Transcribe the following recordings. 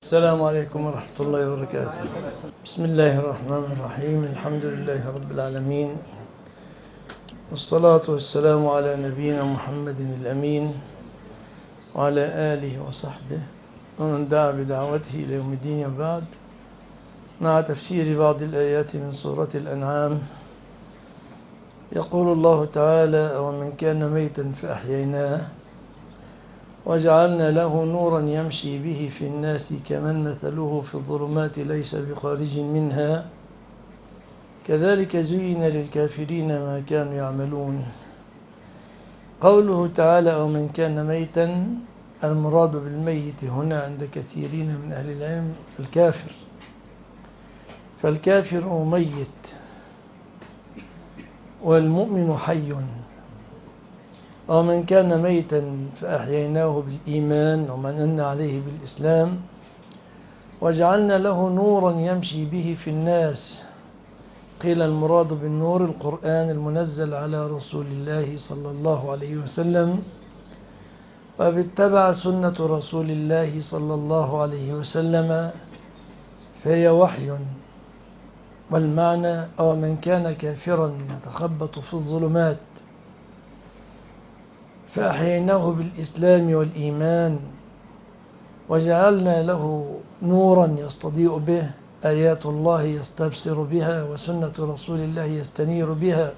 السلام عليكم ورحمة الله وبركاته. بسم الله الرحمن الرحيم. الحمد لله رب العالمين، والصلاة والسلام على نبينا محمد الأمين وعلى آله وصحبه ومن دعا بدعوته إلى يوم الدين. وبعد، مع تفسير بعض الآيات من سورة الأنعام، يقول الله تعالى: ومن كان ميتا فأحييناه وجعلنا له نورا يمشي به في الناس كمن مثله في الظلمات ليس بخارج منها كذلك زين للكافرين ما كانوا يعملون. قوله تعالى: ومن كان ميتا، المراد بالميت هنا عند كثيرين من أهل العلم الكافر، فالكافر ميت والمؤمن حي. ومن كان ميتا فأحييناه بالإيمان ومنن عليه بالإسلام وجعلنا له نورا يمشي به في الناس. قيل المراد بالنور القرآن المنزل على رسول الله صلى الله عليه وسلم، وباتبع سنة رسول الله صلى الله عليه وسلم فهي وحي. والمعنى: أو من كان كافرا يتخبط في الظلمات فأحييناه بالإسلام والإيمان وجعلنا له نورا يستضيء به، آيات الله يستبصر بها وسنة رسول الله يستنير بها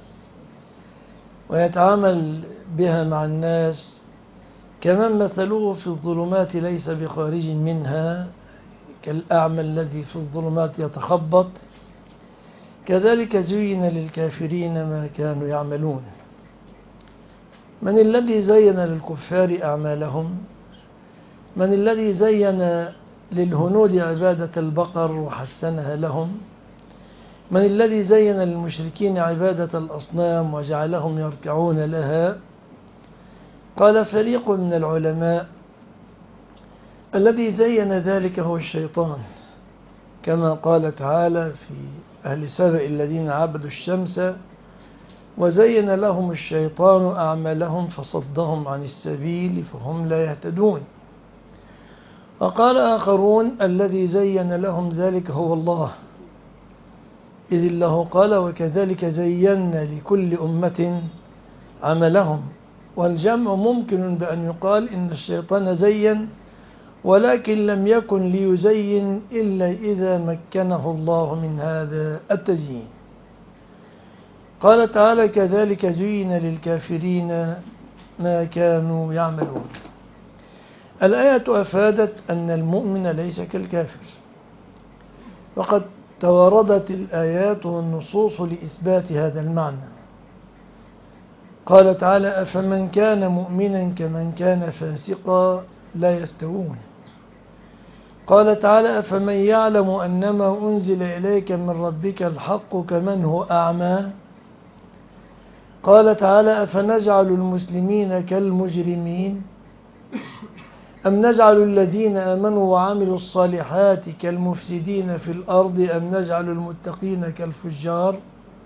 ويتعامل بها مع الناس، كمن مثله في الظلمات ليس بخارج منها، كالأعمى الذي في الظلمات يتخبط. كذلك زين للكافرين ما كانوا يعملون. من الذي زين للكفار أعمالهم؟ من الذي زين للهنود عبادة البقر وحسنها لهم؟ من الذي زين للمشركين عبادة الأصنام وجعلهم يركعون لها؟ قال فريق من العلماء: الذي زين ذلك هو الشيطان، كما قال تعالى في أهل سبأ الذين عبدوا الشمس وزين لهم الشيطان أعمالهم فصدهم عن السبيل فهم لا يهتدون. وقال آخرون: الذي زين لهم ذلك هو الله، إذ الله قال: وكذلك زينا لكل أمة عملهم. والجمع ممكن بأن يقال إن الشيطان زين، ولكن لم يكن ليزين إلا إذا مكنه الله من هذا التزيين. قال تعالى: كذلك زين للكافرين ما كانوا يعملون. الآية أفادت أن المؤمن ليس كالكافر، وقد توردت الآيات والنصوص لإثبات هذا المعنى. قال تعالى: أفمن كان مؤمنا كمن كان فاسقا لا يستوون. قال تعالى: أفمن يعلم أنما أنزل إليك من ربك الحق كمن هو أعمى. قال تعالى: أفنجعل المسلمين كالمجرمين أم نجعل الذين آمنوا وعملوا الصالحات كالمفسدين في الأرض أم نجعل المتقين كالفجار.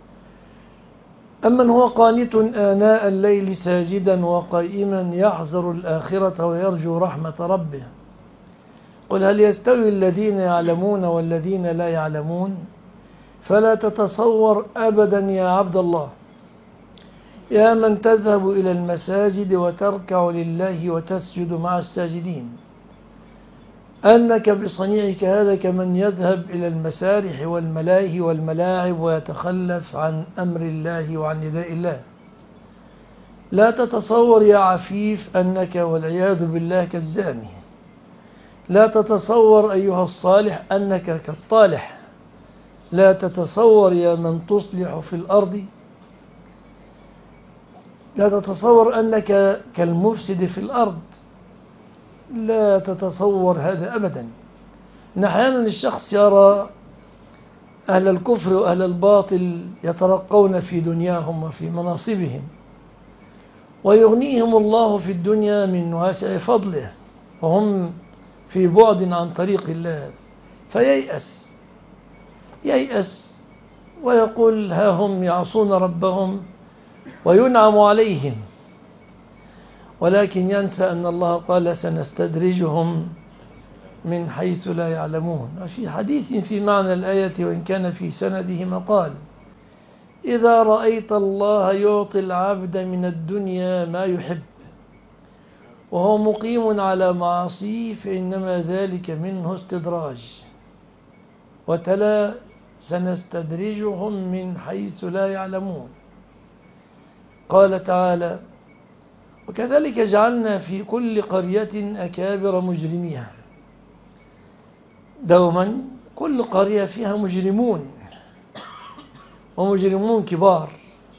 أمن هو قانت آناء الليل ساجدا وقائما يحذر الآخرة ويرجو رحمة ربه. قل هل يستوي الذين يعلمون والذين لا يعلمون؟ فلا تتصور أبدا يا عبد الله، يا من تذهب إلى المساجد وتركع لله وتسجد مع الساجدين، أنك بصنيعك هذا كمن يذهب إلى المسارح والملاهي والملاعب ويتخلف عن أمر الله وعن نداء الله. لا تتصور يا عفيف أنك والعياذ بالله كالزاني. لا تتصور أيها الصالح أنك كالطالح. لا تتصور يا من تصلح في الأرض، لا تتصور أنك كالمفسد في الأرض. لا تتصور هذا أبدا. أحيانا الشخص يرى أهل الكفر وأهل الباطل يترقون في دنياهم وفي مناصبهم، ويغنيهم الله في الدنيا من واسع فضله وهم في بعد عن طريق الله، ييأس ويقول: ها هم يعصون ربهم وينعم عليهم. ولكن ينسى أن الله قال: سنستدرجهم من حيث لا يعلمون. وفي حديث في معنى الآية وإن كان في سنده مقال: إذا رأيت الله يعطي العبد من الدنيا ما يحب وهو مقيم على معاصيه فإنما ذلك منه استدراج. وتلا: سنستدرجهم من حيث لا يعلمون. قال تعالى: وكذلك جعلنا في كل قرية أكابر مجرميها. دوما كل قرية فيها مجرمون ومجرمون كبار.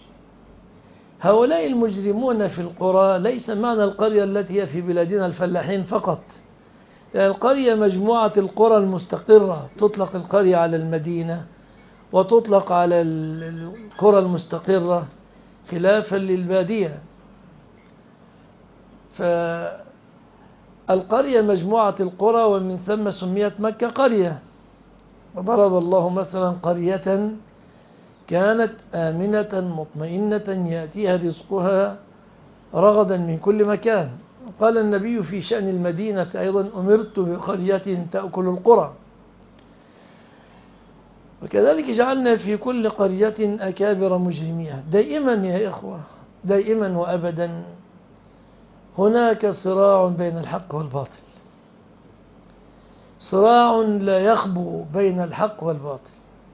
هؤلاء المجرمون في القرى ليس معنى القرية التي هي في بلادنا الفلاحين فقط. القرية مجموعة القرى المستقرة، تطلق القرية على المدينة وتطلق على القرى المستقرة خلافا للبادية. فالقرية مجموعة القرى، ومن ثم سميت مكة قرية. وضرب الله مثلا قرية كانت آمنة مطمئنة يأتيها رزقها رغدا من كل مكان. قال النبي في شأن المدينة أيضا: أمرت بقرية تأكل القرى. وكذلك جعلنا في كل قرية أكابر مجرميها. دائما يا إخوة، دائما وأبدا هناك صراع بين الحق والباطل، صراع لا يخبو بين الحق والباطل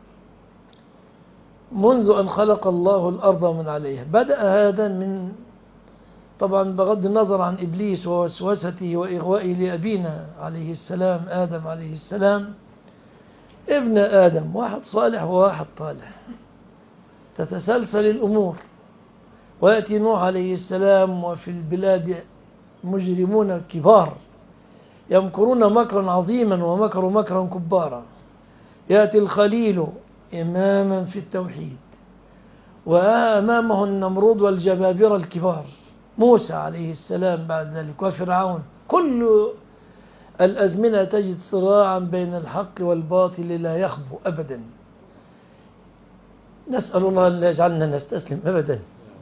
منذ أن خلق الله الأرض ومن عليها. بدأ هذا من، طبعا بغض النظر عن إبليس ووسوسته وإغوائه لأبينا عليه السلام آدم عليه السلام، ابن آدم، واحد صالح وواحد طالح، تتسلسل الأمور. ويأتي نوح عليه السلام وفي البلاد مجرمون كبار يمكرون مكرا عظيما ومكروا مكرا كبارا. يأتي الخليل إماما في التوحيد وأمامه النمرود والجبابرة الكبار، موسى عليه السلام بعد ذلك، وفرعون. كل الأزمنة تجد صراعا بين الحق والباطل لا يخبو أبدا. نسأل الله أن لا يجعلنا نستسلم أبدا.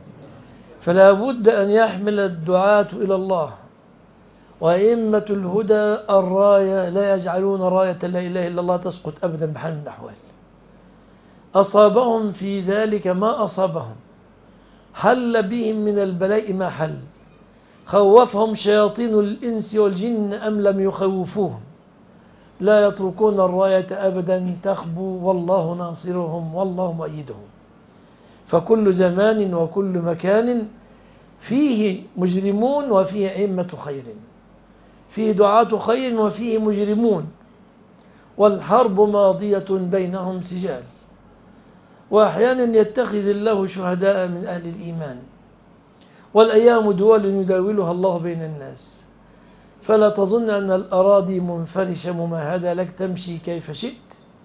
فلا بد أن يحمل الدعاة إلى الله وأئمة الهدى الراية، لا يجعلون راية لا إله إلا الله تسقط أبدا بحال من الأحوال. أصابهم في ذلك ما أصابهم، حل بهم من البلاء ما حل، خوفهم شياطين الإنس والجن أم لم يخوفوهم، لا يتركون الراية أبدا تخبو، والله ناصرهم والله مؤيدهم. فكل زمان وكل مكان فيه مجرمون وفيه أئمة خير، فيه دعاة خير وفيه مجرمون، والحرب ماضية بينهم سجال. وأحيانا يتخذ الله شهداء من أهل الإيمان، والأيام دول يداولها الله بين الناس. فلا تظن أن الأراضي منفرشة ممهدة لك تمشي كيف شئت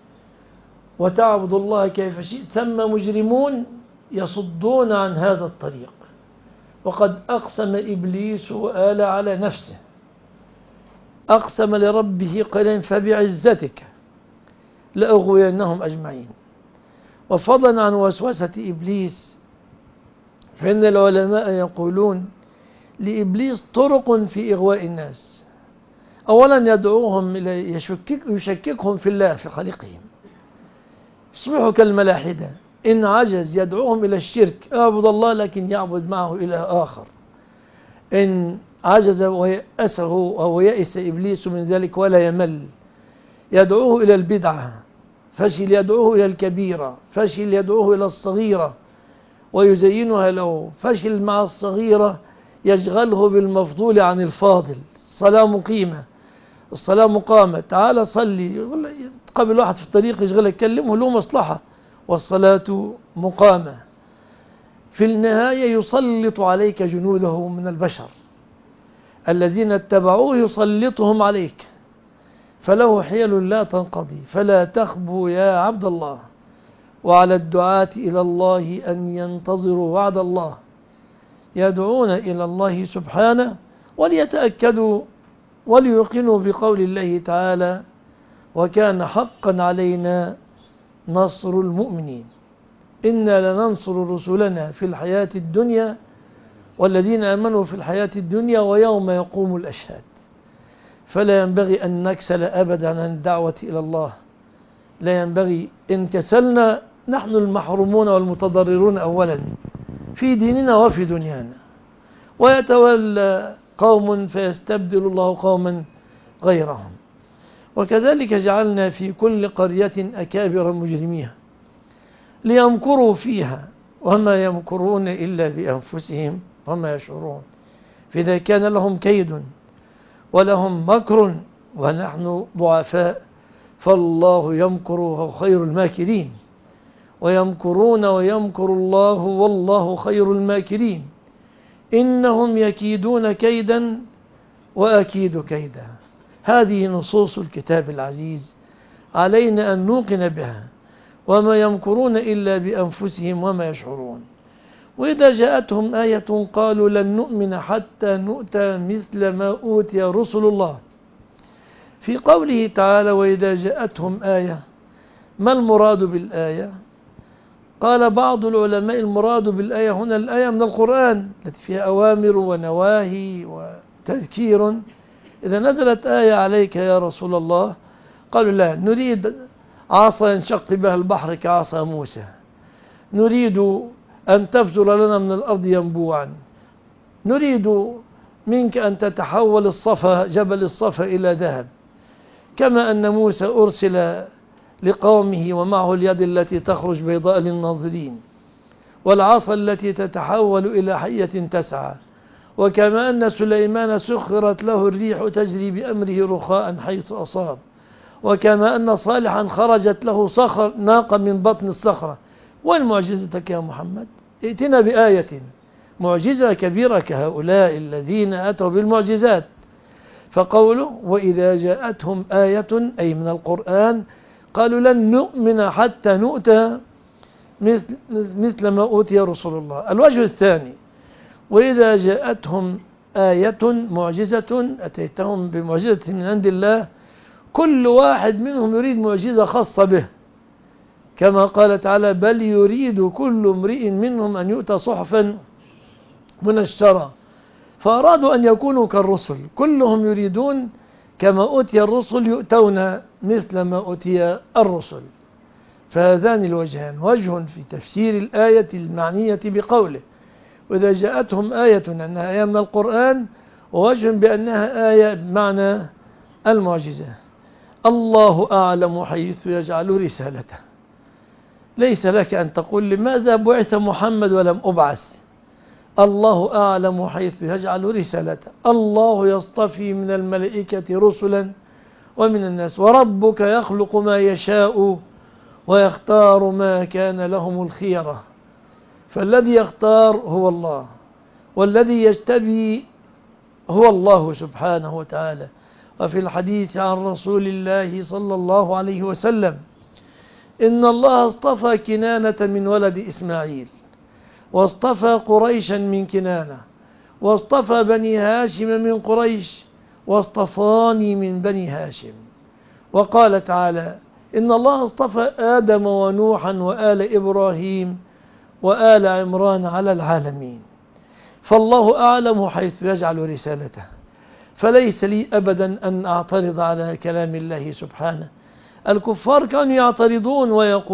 وتعبد الله كيف شئت. ثم مجرمون يصدون عن هذا الطريق. وقد أقسم إبليس وآل على نفسه، أقسم لربه قائلا: فبعزتك لأغوينهم أجمعين. وفضلا عن وسوسة إبليس، فإن العلماء يقولون لإبليس طرق في إغواء الناس. أولا يدعوهم إلى يشككهم في الله في خالقهم، يصبحوا كالملاحدة. إن عجز يدعوهم إلى الشرك، أعبد الله لكن يعبد معه إله آخر. إن عجز ويأسه أو يأس إبليس من ذلك ولا يمل، يدعوه إلى البدعة، فشل يدعوه إلى الكبيرة، فشل يدعوه إلى الصغيرة ويزينها له، فشل مع الصغيرة يشغله بالمفضول عن الفاضل. الصلاة مقيمة، الصلاة مقامة، تعال صلي، تقابل واحد في الطريق يشغلك كلمه له مصلحة، والصلاة مقامة. في النهاية يسلط عليك جنوده من البشر الذين اتبعوه، يسلطهم عليك، فله حيل لا تنقضي. فلا تخبو يا عبد الله، وعلى الدعاة إلى الله أن ينتظروا وعد الله، يدعون إلى الله سبحانه، وليتأكدوا وليوقنوا بقول الله تعالى: وكان حقا علينا نصر المؤمنين، إنا لننصر رسلنا في الحياة الدنيا والذين آمنوا في الحياة الدنيا ويوم يقوم الأشهاد. فلا ينبغي أن نكسل أبدا عن الدعوة إلى الله. لا ينبغي، إن كسلنا نحن المحرومون والمتضررون أولا في ديننا وفي دنيانا. ويتولى قوم فيستبدل الله قوما غيرهم. وكذلك جعلنا في كل قرية أكابر مجرميها ليمكروا فيها وما يمكرون إلا بأنفسهم وما يشعرون. فإذا كان لهم كيد ولهم مكر ونحن ضعفاء فالله يمكر وهو خير الماكرين. ويمكرون ويمكر الله والله خير الماكرين. إنهم يكيدون كيدا وأكيد كيدا. هذه نصوص الكتاب العزيز علينا أن نوقن بها. وما يمكرون إلا بأنفسهم وما يشعرون. وإذا جاءتهم آية قالوا لن نؤمن حتى نؤتى مثل ما أوتي رسل الله. في قوله تعالى وإذا جاءتهم آية، ما المراد بالآية؟ قال بعض العلماء المراد بالآية هنا الآية من القرآن التي فيها أوامر ونواهي وتذكير. إذا نزلت آية عليك يا رسول الله قالوا لا نريد عصا ينشق بها البحر كعصا موسى، نريد أن تفجر لنا من الأرض ينبوعا، نريد منك أن تتحول جبل الصفا إلى ذهب، كما أن موسى أرسل لقومه ومعه اليد التي تخرج بيضاء للناظرين والعصا التي تتحول إلى حية تسعى، وكما أن سليمان سخرت له الريح تجري بأمره رخاء حيث أصاب، وكما أن صالحا خرجت له ناقة من بطن الصخرة. وين معجزتك يا محمد؟ ائتنا بآية معجزة كبيرة كهؤلاء الذين أتوا بالمعجزات. فقوله وإذا جاءتهم آية أي من القرآن قالوا لن نؤمن حتى نؤتى مثل ما أوتي رسول الله. الوجه الثاني وإذا جاءتهم آية معجزة أتيتهم بمعجزة من عند الله، كل واحد منهم يريد معجزة خاصة به، كما قال تعالى بل يريد كل امرئ منهم أن يؤتى صحفا منشرة. فأرادوا أن يكونوا كالرسل، كلهم يريدون كما أوتي الرسل يؤتون مثل ما أوتي الرسل. فهذان الوجهان، وجه في تفسير الآية المعنية بقوله وإذا جاءتهم آية أنها آية من القرآن، ووجه بأنها آية بمعنى المعجزة. الله أعلم حيث يجعل رسالته. ليس لك أن تقول لماذا بعث محمد ولم أبعث. الله أعلم حيث يجعل رسالته. الله يصطفي من الملائكة رسلا ومن الناس وربك يخلق ما يشاء ويختار ما كان لهم الخيرة. فالذي يختار هو الله، والذي يجتبي هو الله سبحانه وتعالى. وفي الحديث عن رسول الله صلى الله عليه وسلم إن الله اصطفى كنانة من ولد إسماعيل، واصطفى قريشا من كنانة، واصطفى بني هاشم من قريش، واصطفاني من بني هاشم. وقال تعالى إن الله اصطفى آدم ونوحا وآل إبراهيم وآل عمران على العالمين. فالله أعلم حيث يجعل رسالته. فليس لي أبدا أن أعترض على كلام الله سبحانه. الكفار كانوا يعترضون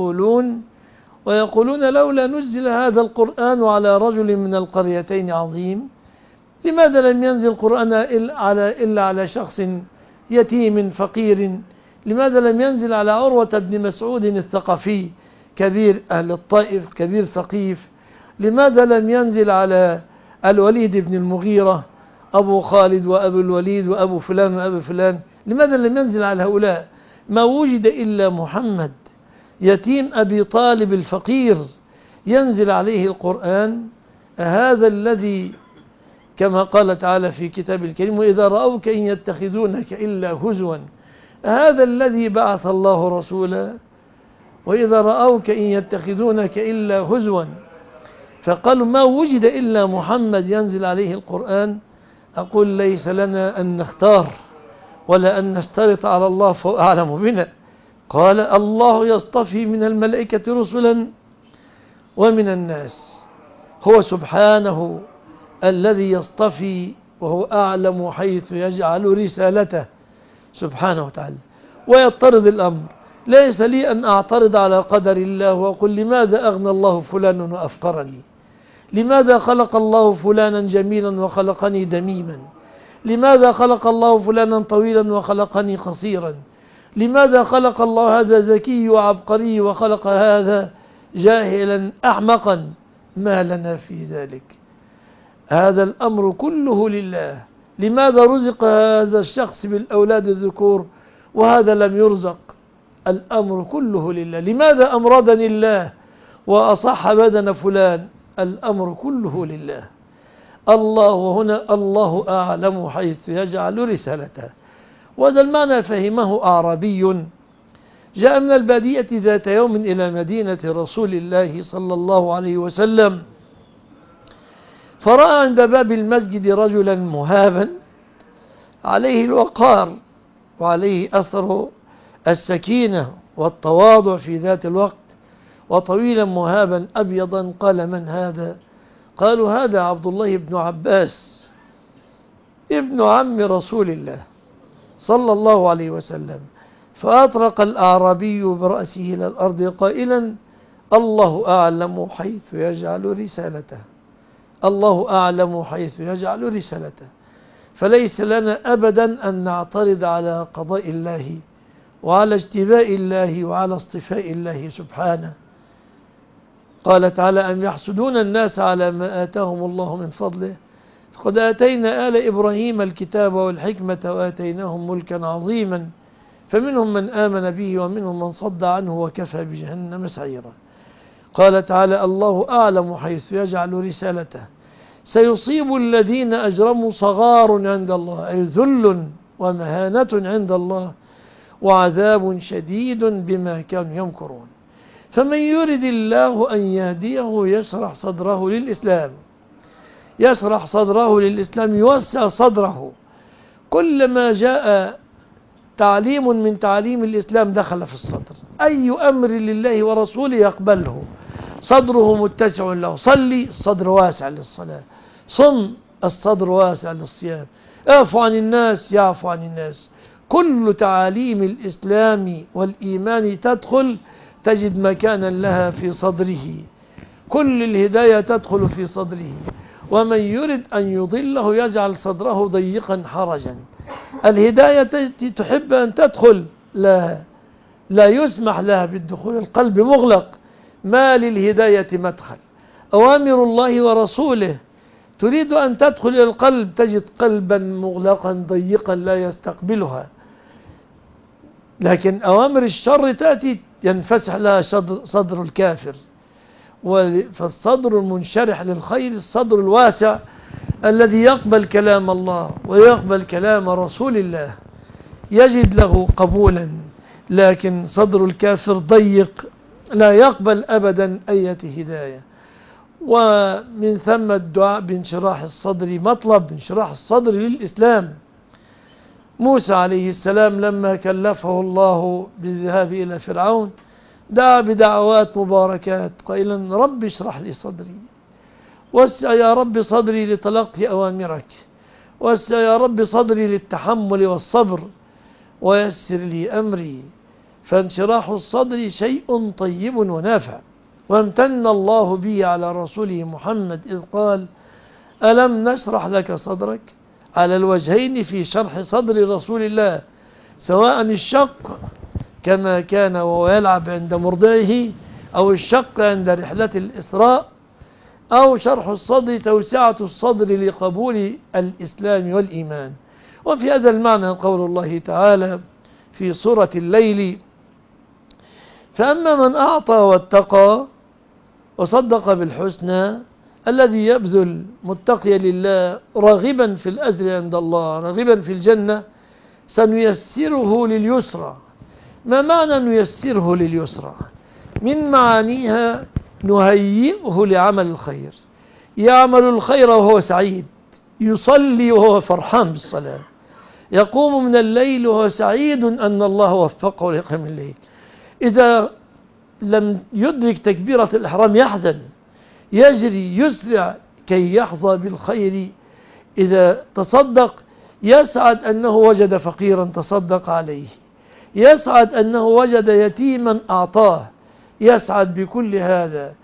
ويقولون لولا نزل هذا القرآن على رجل من القريتين عظيم. لماذا لم ينزل القرآن إلا على شخص يتيم فقير؟ لماذا لم ينزل على عروة بن مسعود الثقفي كبير أهل الطائف كبير ثقيف؟ لماذا لم ينزل على الوليد بن المغيرة أبو خالد وأبو الوليد وأبو فلان وأبو فلان؟ لماذا لم ينزل على هؤلاء؟ ما وجد إلا محمد يتيم أبي طالب الفقير ينزل عليه القرآن. هذا الذي كما قال تعالى في كتاب الكريم وإذا رأوك إن يتخذونك إلا هزوا. هذا الذي بعث الله رسولا وإذا رأوك إن يتخذونك إلا هزوا. فقالوا ما وجد إلا محمد ينزل عليه القرآن. أقول ليس لنا أن نختار ولا أن نشترط على الله فهو أعلم بنا. قال الله يصطفي من الملائكة رسلا ومن الناس. هو سبحانه الذي يصطفي وهو أعلم حيث يجعل رسالته. سبحانه وتعالى. ويضطرد الأمر، ليس لي أن أعترض على قدر الله وأقول لماذا أغنى الله فلانا وأفقرني؟ لماذا خلق الله فلانا جميلا وخلقني دميما؟ لماذا خلق الله فلانا طويلا وخلقني قصيرا؟ لماذا خلق الله هذا ذكي وعبقري وخلق هذا جاهلا أحمقا؟ ما لنا في ذلك؟ هذا الأمر كله لله. لماذا رزق هذا الشخص بالأولاد الذكور وهذا لم يرزق؟ الأمر كله لله. لماذا أمرضني الله وأصح بدن فلان؟ الأمر كله لله. الله هنا الله أعلم حيث يجعل رسالته. وهذا المعنى فهمه أعرابي جاء من البادية ذات يوم إلى مدينة رسول الله صلى الله عليه وسلم، فرأى عند باب المسجد رجلا مهابا عليه الوقار وعليه أثر السكينة والتواضع في ذات الوقت، وطويلا مهابا أبيضا. قال: من هذا؟ قالوا: هذا عبد الله بن عباس ابن عم رسول الله صلى الله عليه وسلم. فأطرق الأعرابي برأسه إلى الأرض قائلا: الله أعلم حيث يجعل رسالته. الله أعلم حيث يجعل رسالته. فليس لنا أبدا أن نعترض على قضاء الله وعلى اجتباء الله وعلى اصطفاء الله سبحانه. قال تعالى: أم يحسدون الناس على ما آتاهم الله من فضله فقد آتينا آل إبراهيم الكتاب والحكمة وآتيناهم ملكا عظيما فمنهم من آمن به ومنهم من صد عنه وكفى بجهنم سعيرا. قال تعالى: الله أعلم حيث يجعل رسالته. سيصيب الذين أجرموا صغار عند الله، أي ذل ومهانة عند الله، وعذاب شديد بما كانوا يمكرون. فمن يرد الله أن يهديه يشرح صدره للإسلام، يشرح صدره للإسلام، يوسع صدره. كلما جاء تعليم من تعليم الإسلام دخل في الصدر. أي أمر لله ورسوله يقبله، صدره متسع له. صلي، الصدر واسع للصلاة. صم، الصدر واسع للصيام. اعفو عن الناس، يعفو عن الناس. كل تعاليم الإسلام والإيمان تدخل، تجد مكانا لها في صدره. كل الهداية تدخل في صدره. ومن يرد أن يضله يجعل صدره ضيقا حرجا. الهداية تحب أن تدخل، لا يسمح لها بالدخول، القلب مغلق، ما للهداية مدخل. أوامر الله ورسوله تريد أن تدخل إلى القلب، تجد قلبا مغلقا ضيقا لا يستقبلها. لكن أوامر الشر تأتي ينفسح لها صدر الكافر. فالصدر المنشرح للخير الصدر الواسع الذي يقبل كلام الله ويقبل كلام رسول الله يجد له قبولا. لكن صدر الكافر ضيق لا يقبل أبدا أي هداية. ومن ثم الدعاء بانشراح الصدر مطلب، انشراح الصدر للإسلام. موسى عليه السلام لما كلفه الله بالذهاب إلى فرعون دعا بدعوات مباركات قائلا: رب اشرح لي صدري، وسع يا رب صدري لتلقي أوامرك، وسع يا رب صدري للتحمل والصبر، ويسر لي أمري. فانشراح الصدر شيء طيب ونافع. وامتن الله به على رسوله محمد إذ قال: ألم نشرح لك صدرك، على الوجهين في شرح صدر رسول الله، سواء الشق كما كان وهو يلعب عند مرضعه، أو الشق عند رحلة الإسراء، أو شرح الصدر توسعة الصدر لقبول الإسلام والإيمان. وفي هذا المعنى قول الله تعالى في سورة الليل: فأما من أعطى واتقى وصدق بالحسنى، الذي يبذل متقيا لله راغبا في الأجر عند الله راغبا في الجنة سنيسره لليسرى. ما معنى نيسره لليسرى؟ من معانيها نهيئه لعمل الخير، يعمل الخير وهو سعيد، يصلي وهو فرحان بالصلاة، يقوم من الليل وهو سعيد أن الله وفقه لقيام الليل. إذا لم يدرك تكبيرة الإحرام يحزن، يجري يسرع كي يحظى بالخير. إذا تصدق يسعد أنه وجد فقيرا تصدق عليه، يسعد أنه وجد يتيما أعطاه، يسعد بكل هذا.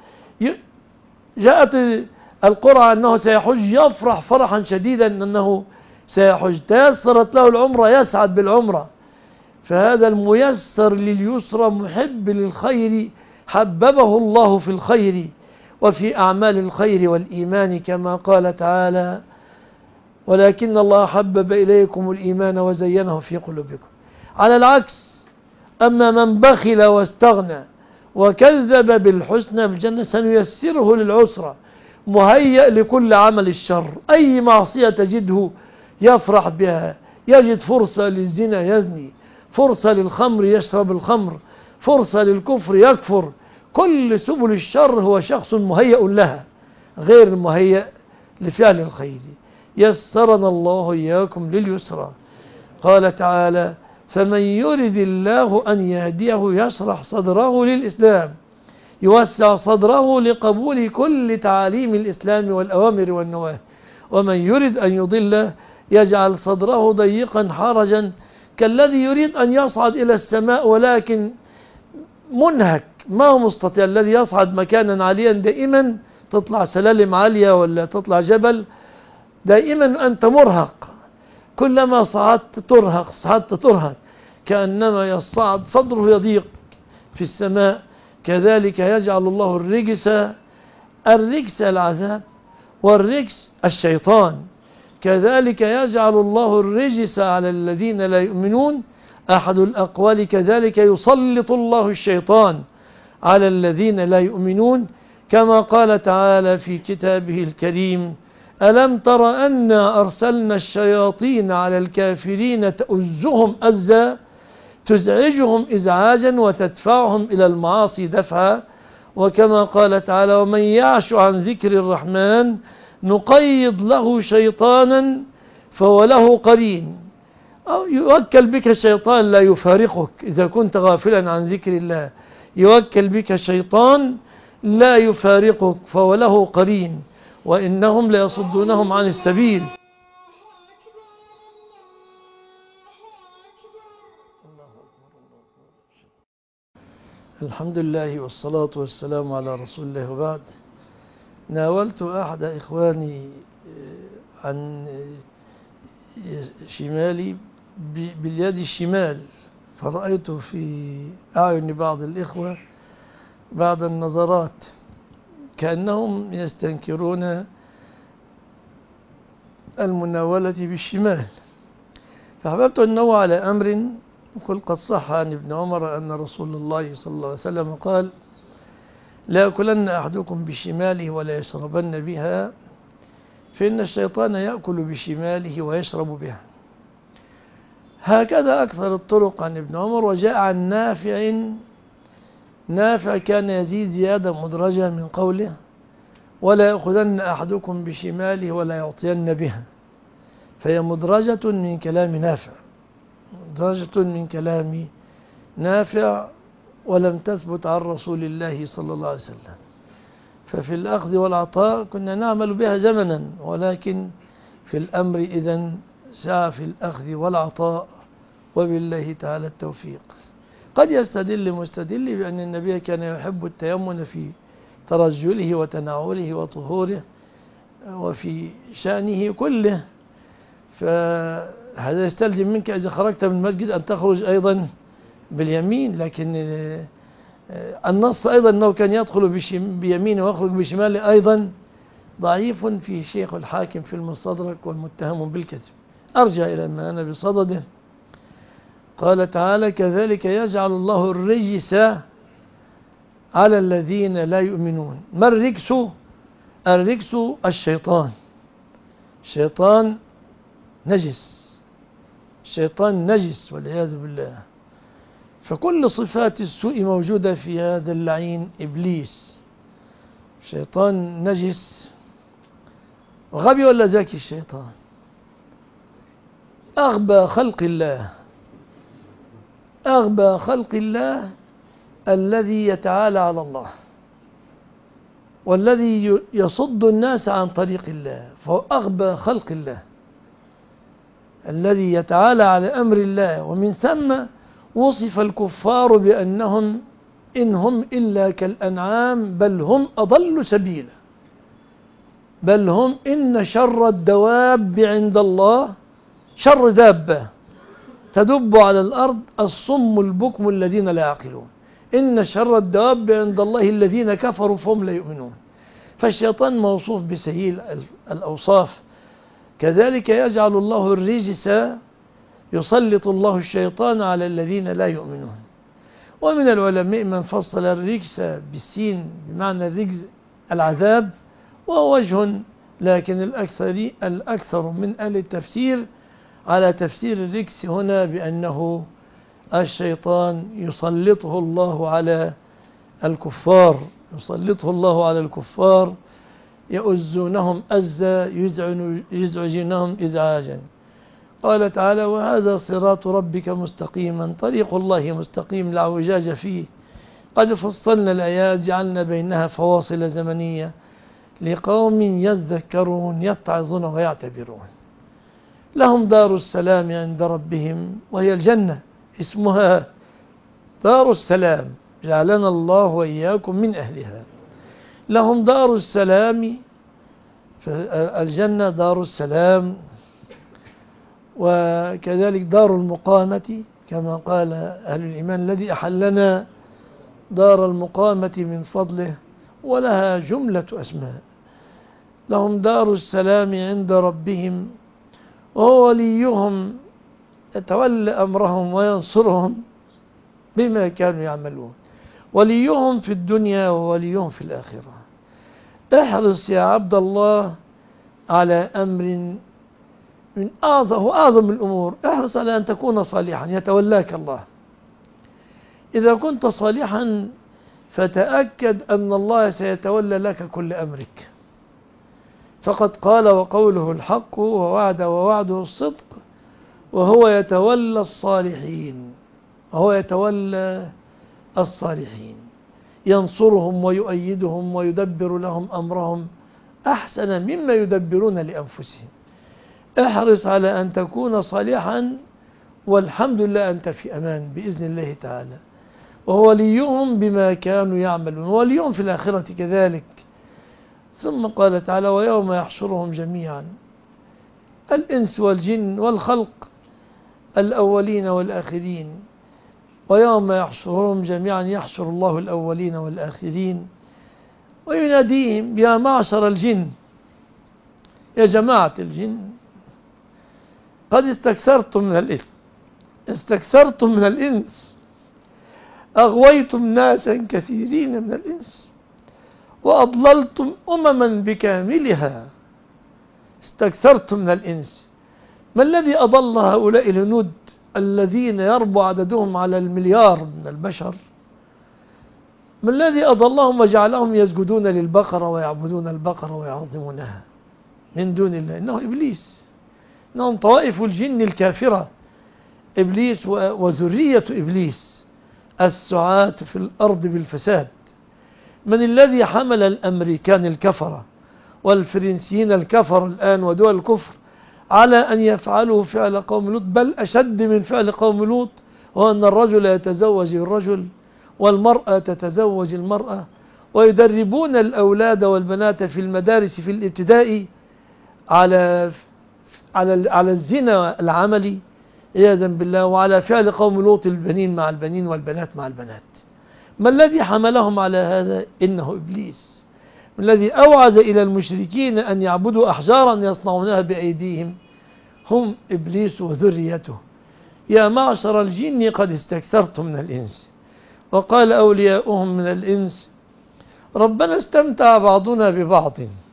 جاءت القرعة أنه سيحج، يفرح فرحا شديدا أنه سيحج. تيسرت له العمرة، يسعد بالعمرة. فهذا الميسر لليسرى محب للخير حببه الله في الخير وفي أعمال الخير والإيمان، كما قال تعالى: ولكن الله حبب إليكم الإيمان وزينه في قلوبكم. على العكس، أما من بخل واستغنى وكذب بالحسنى بالجنة سنيسره للعسرى، مهيأ لكل عمل الشر. أي معصية تجده يفرح بها، يجد فرصة للزنا يزني، فرصة للخمر يشرب الخمر، فرصة للكفر يكفر. كل سبل الشر هو شخص مهيأ لها، غير مهيأ لفعل الخير. يسرنا الله إياكم لليسرى. قال تعالى: فمن يرد الله أن يهديه يشرح صدره للإسلام، يوسع صدره لقبول كل تعاليم الإسلام والأوامر والنواهي. ومن يرد أن يضله يجعل صدره ضيقا حرجا كالذي يريد أن يصعد إلى السماء ولكن منهك، ما هو مستطيع. الذي يصعد مكانا عاليا دائما تطلع سلالم عالية ولا تطلع جبل، دائما أنت مرهق، كلما صعدت ترهق، صعدت ترهق، كأنما يصعد صدره يضيق في السماء. كذلك يجعل الله الرجس العذاب، والرجس الشيطان. كذلك يجعل الله الرجس على الذين لا يؤمنون. أحد الأقوال: كذلك يسلط الله الشيطان على الذين لا يؤمنون، كما قال تعالى في كتابه الكريم: ألم تر أنا أرسلنا الشياطين على الكافرين تؤزهم أزا، تزعجهم إزعاجا وتدفعهم إلى المعاصي دفعا. وكما قال تعالى: ومن يعش عن ذكر الرحمن نقيض له شيطانا فهو له قرين. أو يوكل بك الشيطان لا يفارقك إذا كنت غافلا عن ذكر الله، يوكل بك شيطان لا يفارقك فهو له قرين، وإنهم ليصدونهم عن السبيل. الحمد لله والصلاة والسلام على رسول الله. وبعد، ناولت أحد إخواني عن شمالي باليد الشمال، فرأيت في أعين بعض الإخوة بعض النظرات كأنهم يستنكرون المناولة بالشمال، فأحببت أنه على أمر. قل: قد صح عن ابن عمر أن رسول الله صلى الله عليه وسلم قال: لا يأكلن أحدكم بشماله ولا يشربن بها، فإن الشيطان يأكل بشماله ويشرب بها. هكذا أكثر الطرق عن ابن عمر. وجاء عن نافع كان يزيد زيادة مدرجة من قوله: ولا يأخذن أحدكم بشماله ولا يعطين بها، فهي مدرجة من كلام نافع، مدرجة من كلام نافع، ولم تثبت عن رسول الله صلى الله عليه وسلم. ففي الأخذ والعطاء كنا نعمل بها زمنا، ولكن في الأمر إذن سعى في الأخذ والعطاء، وبالله تعالى التوفيق. قد يستدل مستدل بأن النبي كان يحب التيمن في ترجله وتناوله وطهوره وفي شأنه كله، فهذا يستلزم منك إذا خرجت من المسجد أن تخرج أيضا باليمين. لكن النص أيضا أنه كان يدخل بيمينه ويخرج بشماله أيضا ضعيف في شيخ الحاكم في المستدرك والمتهم بالكذب، أرجع إلى ما أنا بصدده. قال تعالى: كذلك يجعل الله الرجس على الذين لا يؤمنون. ما الرجس؟ الرجس الشيطان. الشيطان نجس، الشيطان نجس والعياذ بالله. فكل صفات السوء موجودة في هذا اللعين إبليس. شيطان نجس. غبي ولا ذكي الشيطان؟ أغبى خلق الله، أغبى خلق الله الذي يتعالى على الله والذي يصد الناس عن طريق الله، فهو أغبى خلق الله. الذي يتعالى على أمر الله. ومن ثم وصف الكفار بأنهم إن هم إلا كالأنعام بل هم أضل سبيلا، بل هم إن شر الدواب عند الله، شر دابة تدب على الأرض الصم البكم الذين لا يعقلون، إن شر الدواب عند الله الذين كفروا فهم لا يؤمنون. فالشيطان موصوف بسيئ الأوصاف. كذلك يجعل الله الرجس، يسلط الله الشيطان على الذين لا يؤمنون. ومن العلماء من فصل الرجس بالسين بمعنى الرجز العذاب، وهو وجه، لكن الأكثر من أهل التفسير على تفسير الرجس هنا بأنه الشيطان يسلطه الله على الكفار، يسلطه الله على الكفار يؤزونهم أزا يزعجونهم إزعاجا. قال تعالى: وهذا صراط ربك مستقيما، طريق الله مستقيم لا اعوجاج فيه، قد فصلنا الآيات جعلنا بينها فواصل زمنية لقوم يذكرون يتعظون ويعتبرون. لهم دار السلام عند ربهم، وهي الجنة، اسمها دار السلام، جعلنا الله وإياكم من أهلها. لهم دار السلام، الجنة دار السلام، وكذلك دار المقامة كما قال أهل الإيمان: الذي أحلنا دار المقامة من فضله، ولها جملة أسماء. لهم دار السلام عند ربهم وهو وليهم، يتولى أمرهم وينصرهم بما كانوا يعملون، وليهم في الدنيا ووليهم في الآخرة. احرص يا عبد الله على أمر من أعظم الأمور، احرص على أن تكون صالحا يتولاك الله. إذا كنت صالحا فتأكد أن الله سيتولى لك كل أمرك، فقد قال: وقوله الحق ووعده الصدق، وهو يتولى الصالحين، وهو يتولى الصالحين، ينصرهم ويؤيدهم ويدبر لهم أمرهم أحسن مما يدبرون لأنفسهم. احرص على أن تكون صالحا، والحمد لله أنت في أمان بإذن الله تعالى. وهو وليهم بما كانوا يعملون، وليهم في الآخرة كذلك. ثم قال تعالى: ويوم يحشرهم جميعا، الإنس والجن والخلق الأولين والآخرين. ويوم يحشرهم جميعا يحشر الله الأولين والآخرين ويناديهم: يا معشر الجن، يا جماعة الجن، قد استكثرتم من الإنس، أغويتم ناسا كثيرين من الإنس وأضللتم أمما بكاملها. استكثرتم من الإنس. ما الذي أضل هؤلاء الهنود الذين يربو عددهم على المليار من البشر؟ ما الذي أضلهم وجعلهم يسجدون للبقرة ويعبدون البقرة ويعظمونها من دون الله؟ إنه إبليس، إنهم طوائف الجن الكافرة، إبليس وذرية إبليس السعاة في الأرض بالفساد. من الذي حمل الأمريكان الكفرة والفرنسيين الكفر الآن ودول الكفر على أن يفعلوا فعل قوم لوط، بل أشد من فعل قوم لوط، وأن الرجل يتزوج الرجل والمرأة تتزوج المرأة، ويدربون الأولاد والبنات في المدارس في الابتدائي على الزنا العملي عياذا بالله، وعلى فعل قوم لوط البنين مع البنين والبنات مع البنات. ما الذي حملهم على هذا؟ إنه إبليس. الذي أوعز إلى المشركين أن يعبدوا أحجارا يصنعونها بأيديهم هم إبليس وذريته. يا معشر الجن قد استكثرتم من الإنس. وقال أولياؤهم من الإنس: ربنا استمتع بعضنا ببعض.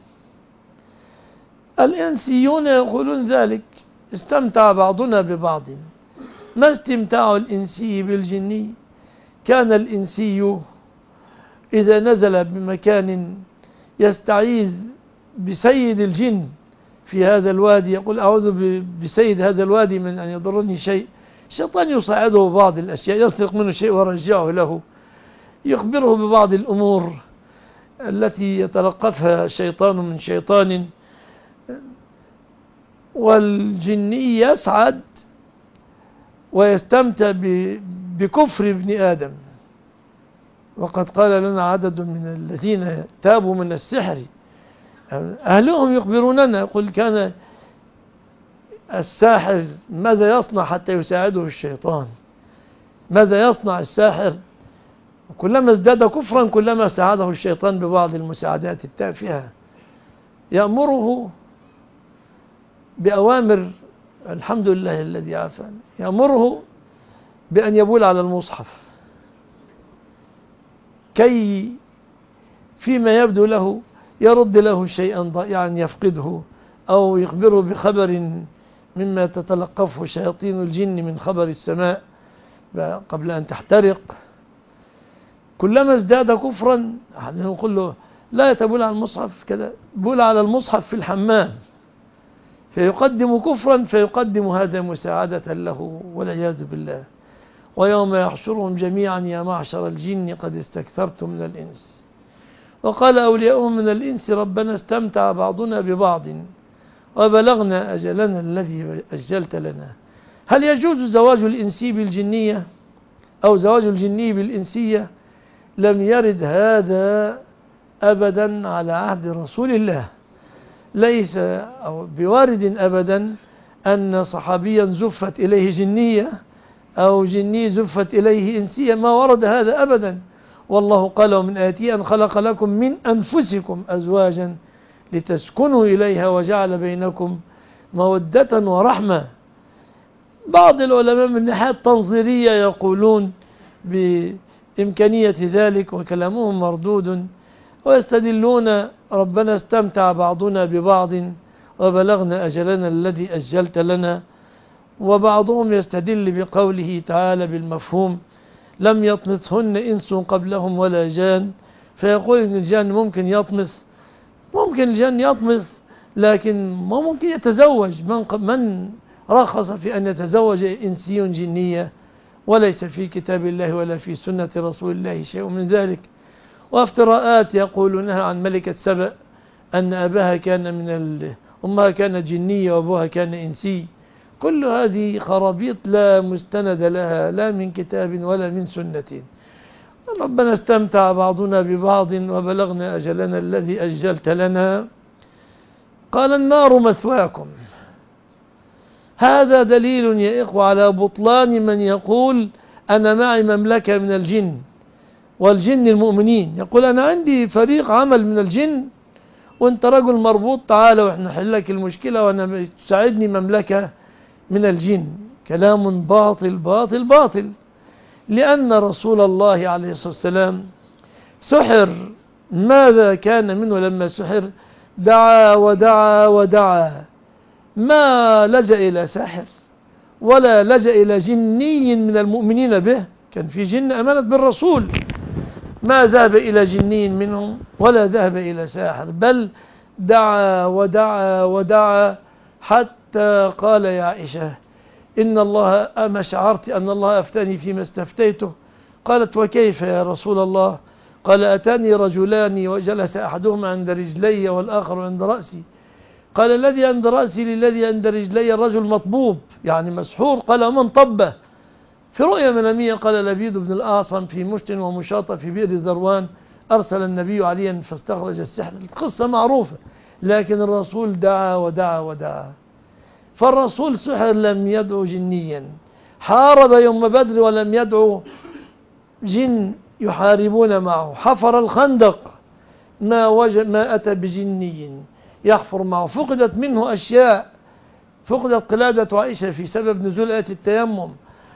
الإنسيون يقولون ذلك: استمتع بعضنا ببعض. ما استمتاع الإنسي بالجني؟ كان الإنسي إذا نزل بمكان يستعيذ بسيد الجن في هذا الوادي، يقول: أعوذ بسيد هذا الوادي من أن يضرني شيء. الشيطان يصعده ببعض الأشياء، يسرق منه شيء ويرجعه له، يخبره ببعض الأمور التي يتلقفها الشيطان من شيطان. والجني يسعد ويستمتع بكفر ابن آدم. وقد قال لنا عدد من الذين تابوا من السحر أهلهم يخبروننا، يقول كان الساحر ماذا يصنع حتى يساعده الشيطان؟ ماذا يصنع الساحر؟ كلما ازداد كفرا كلما ساعده الشيطان ببعض المساعدات التافهة. يأمره بأوامر، الحمد لله الذي عافانا، يأمره بأن يبول على المصحف كي فيما يبدو له يرد له شيئا ضائعا يفقده، أو يخبره بخبر مما تتلقفه شياطين الجن من خبر السماء قبل أن تحترق. كلما ازداد كفرا نقول له لا تبول على المصحف كذا، بول على المصحف في الحمام، فيقدم كفرا فيقدم هذا مساعدة له والعياذ بالله. ويوم يحشرهم جميعا يا معشر الجن قد استكثرتم من الإنس وقال أولياؤهم من الإنس ربنا استمتع بعضنا ببعض وبلغنا أجلنا الذي أجلت لنا. هل يجوز زواج الإنسي بالجنية أو زواج الجني بالإنسية؟ لم يرد هذا أبدا على عهد رسول الله، ليس أو بوارد أبدا أن صحابيا زفت إليه جنية أو جني زفت إليه إنسية، ما ورد هذا أبدا. والله قال ومن آياته أن خلق لكم من أنفسكم أزواجا لتسكنوا إليها وجعل بينكم مودة ورحمة. بعض العلماء من الناحية التنظيرية يقولون بإمكانية ذلك وكلامهم مردود، ويستدلون ربنا استمتع بعضنا ببعض وبلغنا أجلنا الذي أجلت لنا. وبعضهم يستدل بقوله تعالى بالمفهوم لم يطمثهن إنس قبلهم ولا جان، فيقول إن الجان ممكن يطمث، ممكن الجان يطمث لكن ما ممكن يتزوج. من رخص في أن يتزوج إنسي جنية؟ وليس في كتاب الله ولا في سنة رسول الله شيء من ذلك. وافتراءات يقولونها عن ملكة سبأ أن أباها كان أمها كانت جنية وأبوها كان إنسي. كل هذه خرابيط لا مستند لها لا من كتاب ولا من سنة. ربنا استمتع بعضنا ببعض وبلغنا أجلنا الذي أجلت لنا. قال النار مثواكم. هذا دليل يا إخوة على بطلان من يقول أنا معي مملكة من الجن، والجن المؤمنين يقول أنا عندي فريق عمل من الجن وانت رجل مربوط، تعالى واحنا نحل لك المشكلة وانا تساعدني مملكة من الجن. كلام باطل باطل باطل، لأن رسول الله عليه الصلاة والسلام سحر. ماذا كان منه لما سحر؟ دعا ودعا ودعا، ما لجأ إلى ساحر ولا لجأ إلى جني من المؤمنين به. كان في جن أمانت بالرسول، ما ذهب إلى جني منهم ولا ذهب إلى ساحر، بل دعا ودعا ودعا حتى قال يا عائشة إن الله أما شعرت أن الله أفتاني فيما استفتيته؟ قالت وكيف يا رسول الله؟ قال أتاني رجلان وجلس أحدهما عند رجلي والآخر عند رأسي. قال الذي عند رأسي للذي عند رجلي الرجل مطبوب يعني مسحور. قال من طبه؟ في رؤيا منامية قال لبيد بن الأعصم في مشت ومشاطة في بئر ذروان أرسل النبي عليا فاستخرج السحر. القصة معروفة، لكن الرسول دعا ودعا ودعا. فالرسول سحر لم يدعو جنيا، حارب يوم بدر ولم يدعو جن يحاربون معه، حفر الخندق ما أتى بجني يحفر معه. فقدت منه أشياء، فقدت قلادة عائشة في سبب نزول آية التيمم،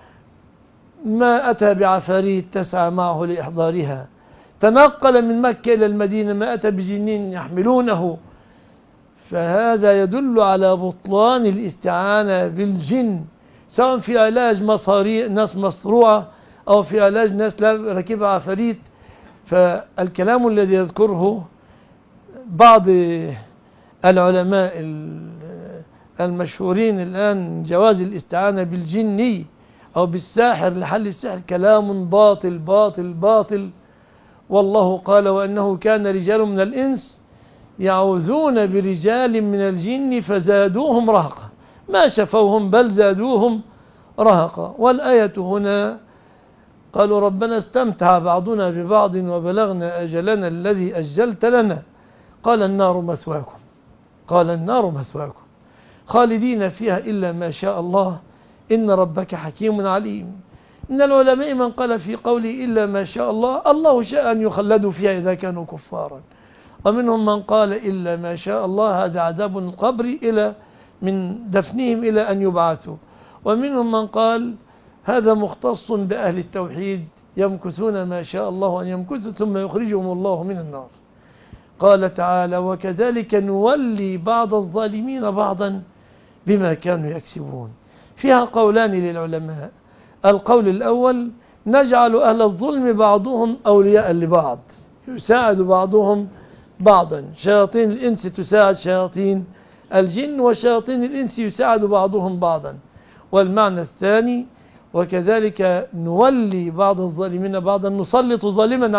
ما أتى بعفاريت تسعى معه لإحضارها. تنقل من مكة إلى المدينة، ما أتى بجنين يحملونه. فهذا يدل على بطلان الاستعانة بالجن، سواء في علاج ناس مصروعة أو في علاج ناس لا ركبها عفاريت. فالكلام الذي يذكره بعض العلماء المشهورين الآن جواز الاستعانة بالجني أو بالساحر لحل السحر كلام باطل باطل باطل. والله قال وأنه كان رجال من الإنس يعوذون برجال من الجن فزادوهم رهقا. ما شفوهم بل زادوهم رهقا. والآية هنا قالوا ربنا استمتع بعضنا ببعض وبلغنا أجلنا الذي أجلت لنا، قال النار مثواكم، قال النار مثواكم خالدين فيها إلا ما شاء الله إن ربك حكيم عليم. من العلماء من قال في قوله إلا ما شاء الله الله شاء أن يخلدوا فيها إذا كانوا كفارا، ومنهم من قال إلا ما شاء الله هذا عذاب القبر إلى من دفنهم إلى أن يبعثوا، ومنهم من قال هذا مختص بأهل التوحيد يمكثون ما شاء الله أن يمكثوا ثم يخرجهم الله من النار. قال تعالى وكذلك نولي بعض الظالمين بعضا بما كانوا يكسبون. فيها قولان للعلماء، القول الأول نجعل أهل الظلم بعضهم أولياء لبعض، يساعد بعضهم بعضا، شياطين الإنس تساعد شياطين الجن وشياطين الإنس يساعد بعضهم بعضا. والمعنى الثاني وكذلك نولي بعض الظالمين بعضا، نسلط ظالما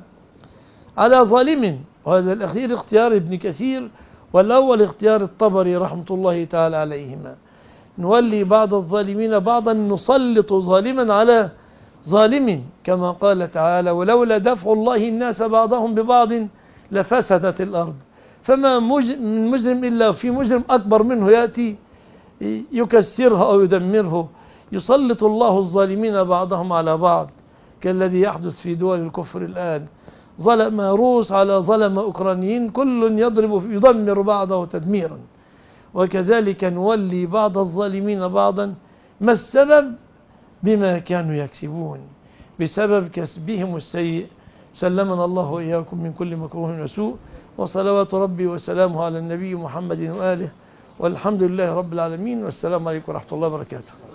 على ظالم، وهذا الأخير اختيار ابن كثير والأول اختيار الطبري رحمة الله تعالى عليهما. نولي بعض الظالمين بعضا نسلط ظالما على ظالم، كما قال تعالى ولولا دفع الله الناس بعضهم ببعض لفسدت الأرض، فما من مجرم إلا في مجرم أكبر منه يأتي يكسرها أو يدمره. يسلط الله الظالمين بعضهم على بعض كالذي يحدث في دول الكفر الآن، ظلم روس على ظلم أوكرانيين كل يدمر بعضه تدميرا. وكذلك نولي بعض الظالمين بعضا. ما السبب؟ بما كانوا يكسبون، بسبب كسبهم السيء. سلمنا الله وإياكم من كل مكروه وسوء، وصلوات ربي وسلامه على النبي محمد وآله، والحمد لله رب العالمين، والسلام عليكم ورحمة الله وبركاته.